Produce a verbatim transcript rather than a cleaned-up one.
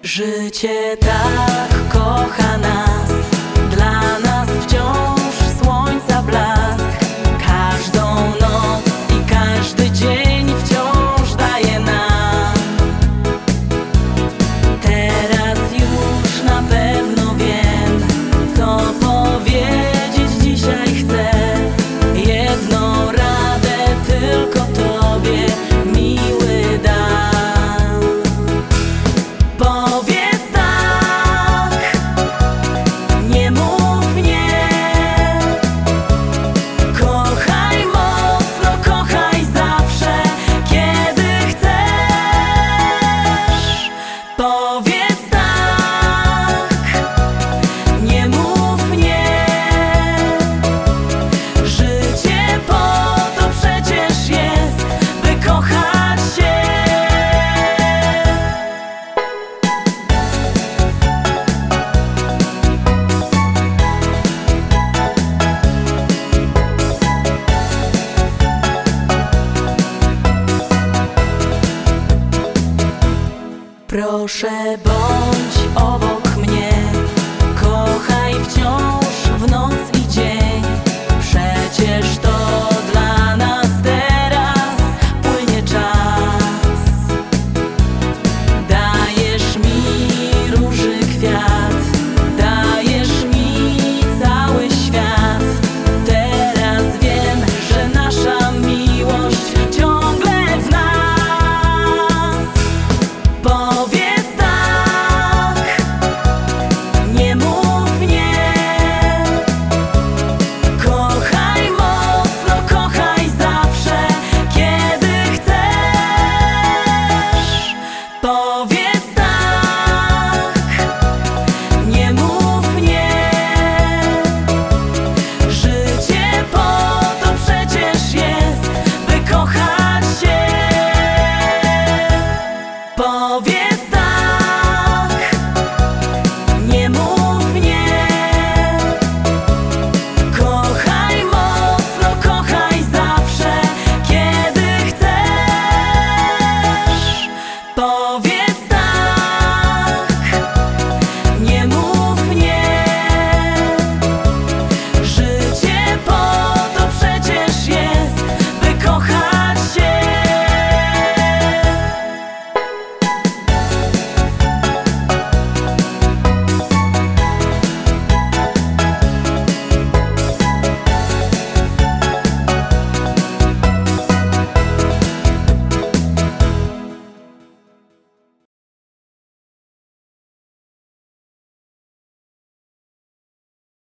Życie tak kocha nas, dla nas wciąż słońca blask. Każdą noc i każdy dzień wciąż daje nam. Teraz już na pewno wiem, co powiedzieć dzisiaj chcę. Jedną radę tylko Tobie, miły, dam. Powiedz tak, nie mów nie. Kochaj mocno, kochaj zawsze, kiedy chcesz. Powiedz tak, nie mów nie. Życie po to przecież jest, by kochać się. Proszę, bądź obok mnie, kochaj wciąż.